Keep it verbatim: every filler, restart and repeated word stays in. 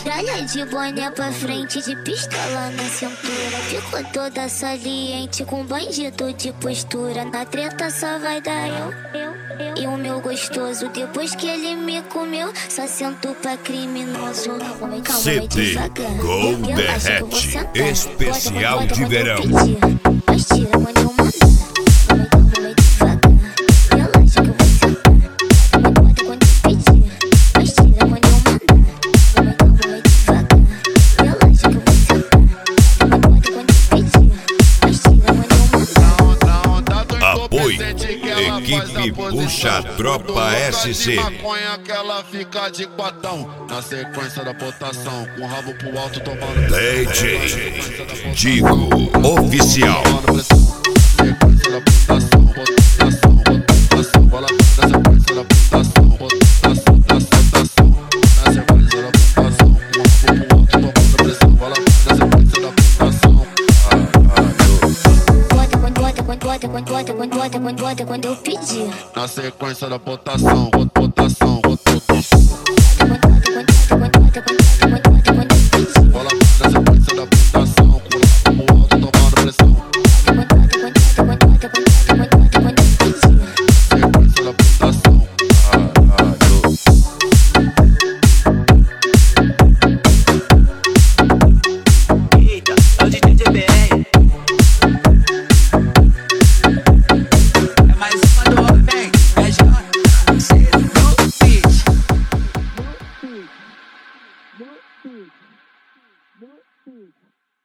Metralha de boné pra frente, de pistola na cintura. Ficou toda saliente, com bandido de postura. Na treta só vai dar eu, eu, eu e o meu gostoso. Depois que ele me comeu, só sento pra criminoso. Calma, calma, C D Gold Derrete especial de verão. Mas tira quando eu mandar. Calma, calma, devagar. Relaxa que eu vou sentar. Calma, bota quando eu pedir. Mas tira quando eu mandar. Calma, calma, devagar. Relaxa que eu vou sentar. Calma, bota quando eu pedir. Mas tira quando eu mandar. Apoio Equipe Puxa Tropa S C. Maconha que ela fica de quatão. Na sequência da botação, com o rabo pro alto tomando. D J Digo Oficial. Sequência da botação, botação, botação. Bola na sequência da botação, botação, botação. Na sequência da botação, com o rabo pro alto tomando pressão. Bola na sequência da botação. Bota quando, bota quando, bota quando, bota quando, bota quando, bota quando eu pedir. Na sequência da botação,